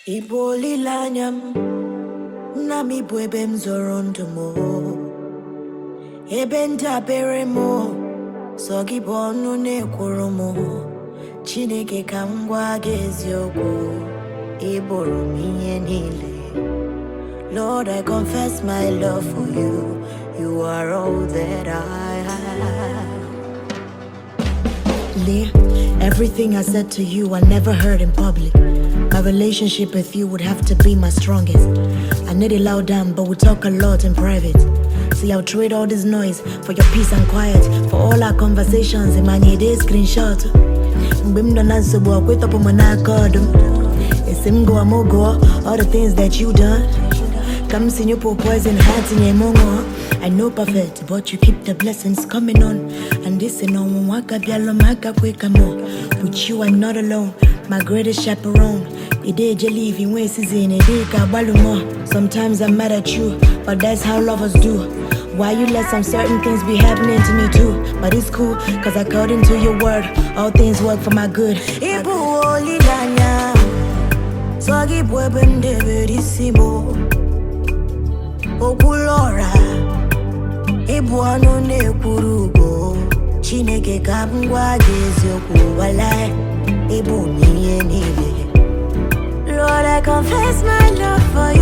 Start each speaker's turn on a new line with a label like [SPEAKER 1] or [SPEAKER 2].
[SPEAKER 1] Ibolilanyam nami bwebe mzorondomo ebenta beremo sogi bonu ne kurumo Chineke kangwa gezioku iboromiye nile. Lord, I confess my love for you. You are all that I have. Leah, everything I said to you I never heard in public. My relationship with you would have to be my strongest. I need it loud down, but we talk a lot in private. See, I'll trade all this noise for your peace and quiet. For all our conversations in my day screenshot. All the things that you done. Come see you pour poison hearts in your mongo. I know perfect, but you keep the blessings coming on. And this is no one waka bialo maka kweka mo. With you I'm not alone, my greatest chaperone. The day you leave in ways is in a day kabalumo. Sometimes I'm mad at you, but that's how lovers do. Why you let some certain things be happening to me too? But it's cool, cause according to your word, all things work for my good. Ibu olilanya, sogi bwebende berisimo. Okulora, ibu anu ne kurugo. Chineke kangwa gezioku walai, ibu niye nile. Lord, I confess my love for you.